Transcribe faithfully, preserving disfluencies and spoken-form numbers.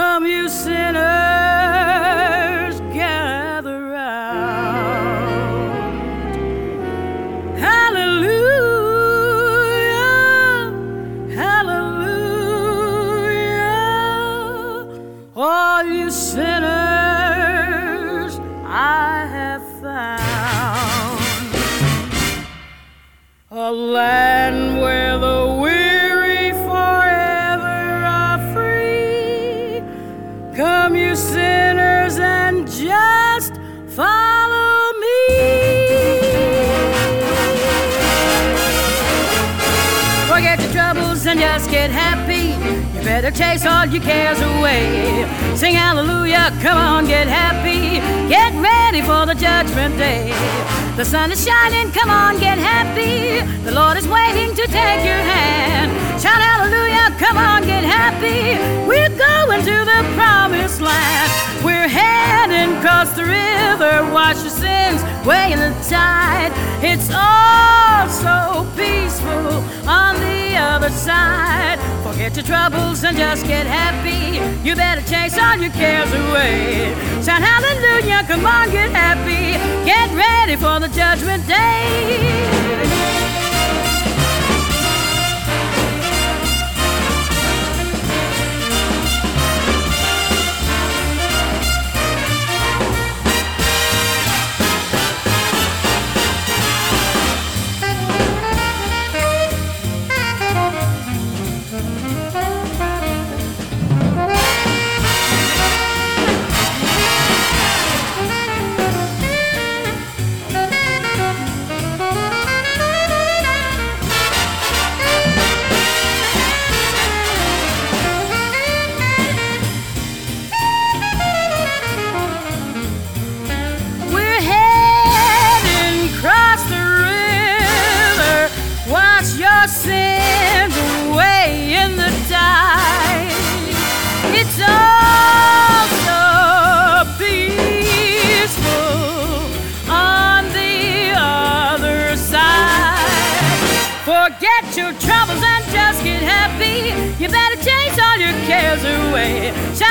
Come, you sinners, gather round. Hallelujah, hallelujah. All you sinners I have found. A land where the weary forever are free. Come, you sinners, and just follow me. Forget your troubles and just get happy. You better chase all your cares away. Sing hallelujah, come on, get happy. Get ready for the judgment day. The sun is shining, come on, get happy. The Lord is waiting to take your hand. Shout hallelujah, come on, get happy. We're going to the promised land. We're heading across the river. Wash your sins way in the tide. It's all so peaceful on the other side. Forget your troubles and just get happy. You better chase all your cares away. Shout hallelujah, come on, get happy. Get ready for the judgment day. Sins away in the tide. It's all so peaceful on the other side. Forget your troubles and just get happy. You better chase all your cares away.